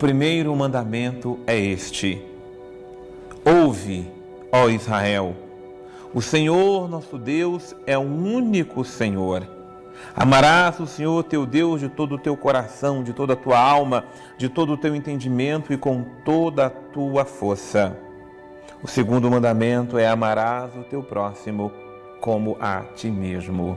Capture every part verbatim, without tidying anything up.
primeiro mandamento é este: ouve, ó Israel, o Senhor nosso Deus é o único Senhor. Amarás o Senhor teu Deus de todo o teu coração, de toda a tua alma, de todo o teu entendimento e com toda a tua força. O segundo mandamento é: amarás o teu próximo como a ti mesmo.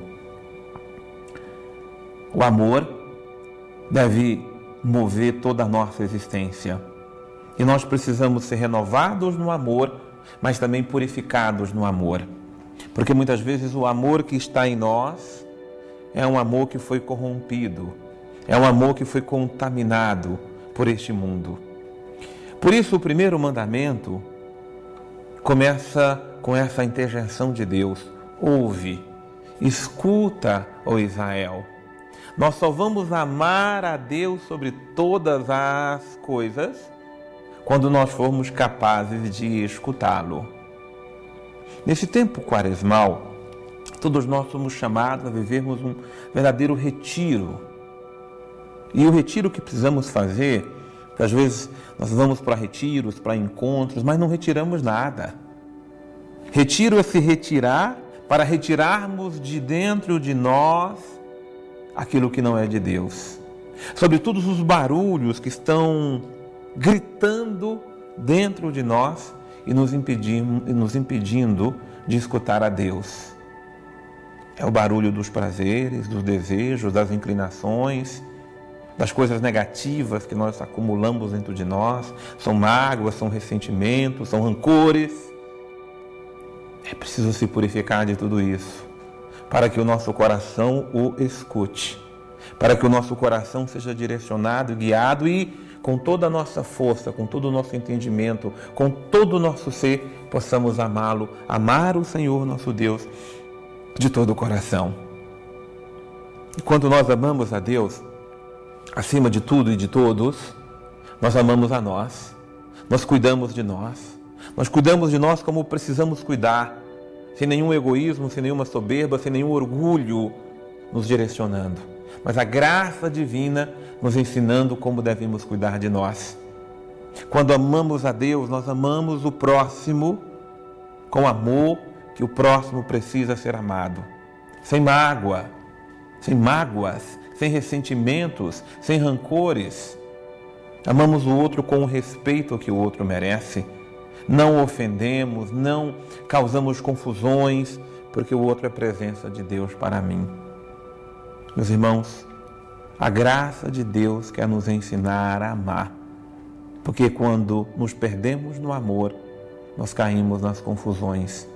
O amor deve mover toda a nossa existência. E nós precisamos ser renovados no amor, mas também purificados no amor. Porque muitas vezes o amor que está em nós é um amor que foi corrompido, é um amor que foi contaminado por este mundo. Por isso, o primeiro mandamento começa com essa interjeição de Deus: ouve, escuta, ó Israel. Nós só vamos amar a Deus sobre todas as coisas quando nós formos capazes de escutá-lo. Nesse tempo quaresmal, todos nós somos chamados a vivermos um verdadeiro retiro. E o retiro que precisamos fazer, às vezes nós vamos para retiros, para encontros, mas não retiramos nada. Retiro é se retirar para retirarmos de dentro de nós aquilo que não é de Deus. Sobre todos os barulhos que estão gritando dentro de nós e nos impedindo, nos impedindo de escutar a Deus. É o barulho dos prazeres, dos desejos, das inclinações, das coisas negativas que nós acumulamos dentro de nós. São mágoas, são ressentimentos, são rancores. É preciso se purificar de tudo isso, para que o nosso coração o escute, para que o nosso coração seja direcionado, guiado e, com toda a nossa força, com todo o nosso entendimento, com todo o nosso ser, possamos amá-lo, amar o Senhor nosso Deus de todo o coração. E quando nós amamos a Deus, acima de tudo e de todos, nós amamos a nós, nós cuidamos de nós, nós cuidamos de nós como precisamos cuidar, sem nenhum egoísmo, sem nenhuma soberba, sem nenhum orgulho nos direcionando, mas a graça divina nos ensinando como devemos cuidar de nós. Quando amamos a Deus, nós amamos o próximo com amor que o próximo precisa ser amado, sem mágoa, sem mágoas, sem ressentimentos, sem rancores. Amamos o outro com o respeito que o outro merece. Não ofendemos, não causamos confusões, porque o outro é presença de Deus para mim. Meus irmãos, a graça de Deus quer nos ensinar a amar, porque quando nos perdemos no amor, nós caímos nas confusões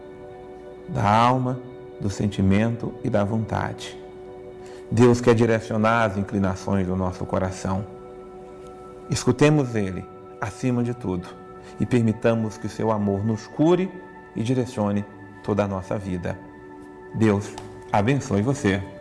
da alma, do sentimento e da vontade. Deus quer direcionar as inclinações do nosso coração. Escutemos Ele, acima de tudo, e permitamos que o seu amor nos cure e direcione toda a nossa vida. Deus abençoe você.